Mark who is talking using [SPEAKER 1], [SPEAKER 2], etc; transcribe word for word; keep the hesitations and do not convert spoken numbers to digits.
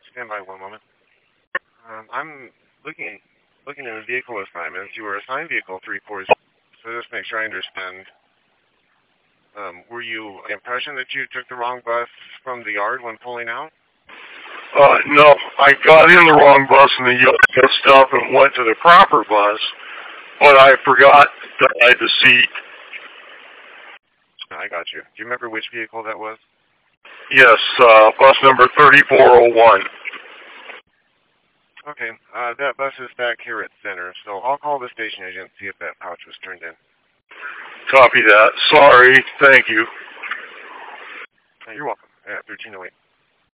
[SPEAKER 1] Stand by one moment. Um, I'm looking looking at the vehicle assignments. You were assigned vehicle three four zero. So just make sure I understand. Um, were you the impression that you took the wrong bus from the yard when pulling out?
[SPEAKER 2] Uh, no, I got in the wrong bus and the yellow messed up and went to the proper bus, but I forgot that I had the seat.
[SPEAKER 1] I got you. Do you remember which vehicle that was?
[SPEAKER 2] Yes, uh, bus number thirty-four oh one.
[SPEAKER 1] Okay, uh, that bus is back here at center, so I'll call the station agent and see if that pouch was turned in.
[SPEAKER 2] Copy that. Sorry. Thank you.
[SPEAKER 1] You're welcome. At thirteen oh eight.